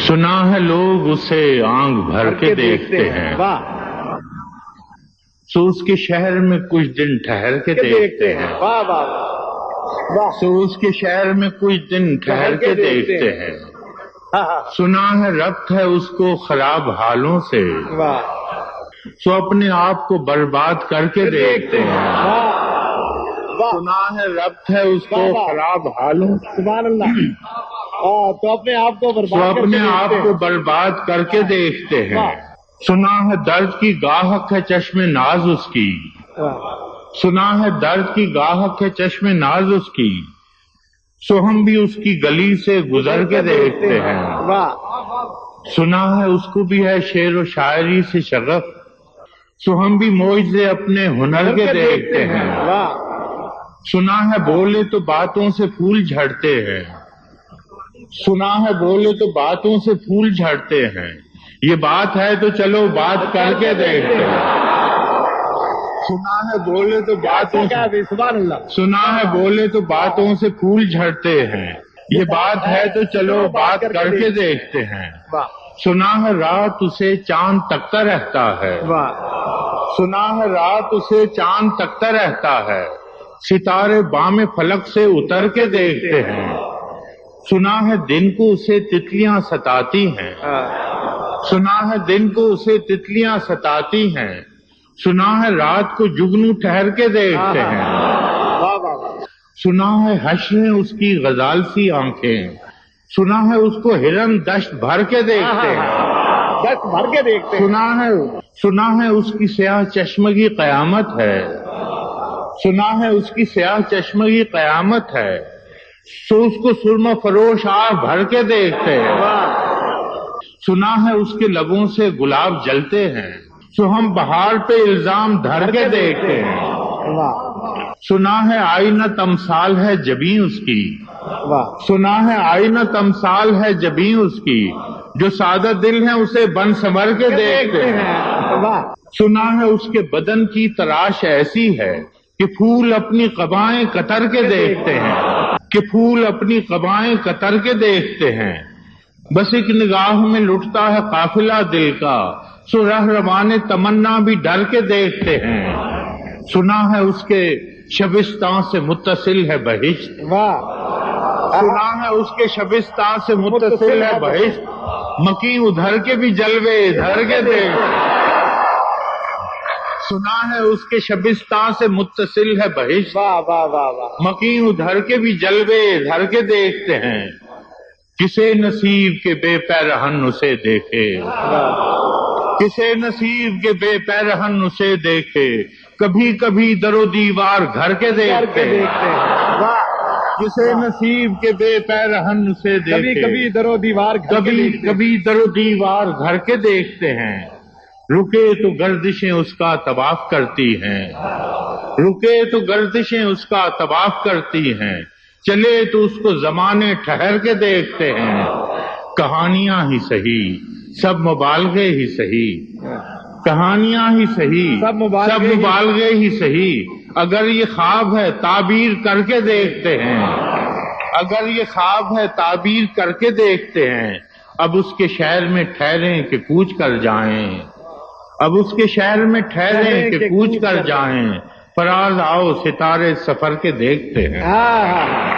سنا ہے لوگ اسے آنکھ بھر کے دیکھتے ہیں، سو اس کے شہر میں کچھ دن ٹھہر کے دیکھتے ہیں، سو اس کے شہر میں کچھ دن ٹھہر کے دیکھتے ہیں۔ سنا ہے ربط ہے اس کو خراب حالوں سے، سو اپنے آپ کو برباد کر کے دیکھتے ہیں۔ سنا ہے ربط ہے اس کو خراب حالوں سے، سبحان اللہ، تو اپنے آپ کو برباد کر کے دیکھتے ہیں۔ سنا ہے درد کی گاہک ہے چشم ناز اس کی، سنا ہے درد کی گاہک ہے چشم ناز اس کی، سو ہم بھی اس کی گلی سے گزر کے دیکھتے ہیں۔ سنا ہے اس کو بھی ہے شعر و شاعری سے شغف، سو ہم بھی معجزے اپنے ہنر کے دیکھتے ہیں۔ سنا ہے بولے تو باتوں سے پھول جھڑتے ہیں، سنا ہے بولے تو باتوں سے پھول جھڑتے ہیں، یہ بات ہے تو چلو بات کر کے دیکھتے ہیں۔ سنا ہے بولے تو باتوں سے، سنا ہے بولے تو باتوں سے پھول جھڑتے ہیں، یہ بات ہے تو چلو بات کر کے دیکھتے ہیں۔ سنا ہے رات اسے چاند تکتا رہتا ہے، سنا ہے رات اسے چاند تکتا رہتا ہے، ستارے بام فلک سے اتر کے دیکھتے ہیں۔ سنا ہے دن کو اسے تتلیاں ستاتی ہیں، سنا ہے دن کو اسے تتلیاں ستاتی ہیں، سنا ہے رات کو جگنو ٹھہر کے دیکھتے ہیں۔ سنا ہے حشر اس کی غزال سی آنکھیں، سنا ہے اس کو ہرن دشت بھر کے دیکھتے ہیں، سنا ہے اس کی سیاہ چشمگی قیامت ہے، سنا ہے اس کی سیاہ چشمگی قیامت ہے، سو اس کو سرمہ فروش آہ بھر کے دیکھتے ہیں۔ سنا ہے اس کے لبوں سے گلاب جلتے ہیں، سو ہم بہار پہ الزام دھر کے دیکھتے ہیں۔ سنا ہے آئینہ تمثال ہے جبیں اس کی، سنا ہے آئینہ تمثال ہے جبیں اس کی، جو سادہ دل ہے اسے بن سنور کے دیکھتے ہیں۔ سنا ہے اس کے بدن کی تراش ایسی ہے کہ پھول اپنی قبائیں قطر کے دیکھتے ہیں، کہ پھول اپنی قبائیں قطر کے دیکھتے ہیں، بس ایک نگاہ میں لٹتا ہے قافلہ دل کا، سو رہروان تمنا بھی ڈر کے دیکھتے ہیں۔ سنا ہے اس کے شبستان سے متصل ہے بہشت، سنا ہے اس کے شبستان سے متصل ہے بہشت، مکی ادھر کے بھی جلوے ادھر کے دیکھتے ہیں۔ سنا ہے اس کے شبستان سے متصل ہے بہشت، مکی ادھر کے بھی جلوے ادھر کے دیکھتے ہیں، کسے نصیب کے بے پیرہن اسے دیکھے، کسے نصیب کے بے پیرہن اسے دیکھے، کبھی کبھی در و دیوار گھر کے دیکھتے ہیں، کسے نصیب کے بے پیرہن اسے دیکھے، کبھی در و دیوار کبھی در و دیوار گھر کے دیکھتے ہیں۔ رکے تو گردشیں اس کا طواف کرتی ہیں، رکے تو گردشیں اس کا طواف کرتی ہیں، چلے تو اس کو زمانے ٹھہر کے دیکھتے ہیں۔ کہانیاں ہی سہی سب مبالغے ہی سہی، کہانیاں ہی سہی سب مبالغے ہی سہی، اگر یہ خواب ہے تعبیر کر کے دیکھتے ہیں، اگر یہ خواب ہے تعبیر کر کے دیکھتے ہیں، اب اس کے شہر میں ٹھہریں کہ کوچ کر جائیں، اب اس کے شہر میں ٹھہریں کہ کوچ کر جائیں، فراز آؤ ستارے سفر کے دیکھتے ہیں۔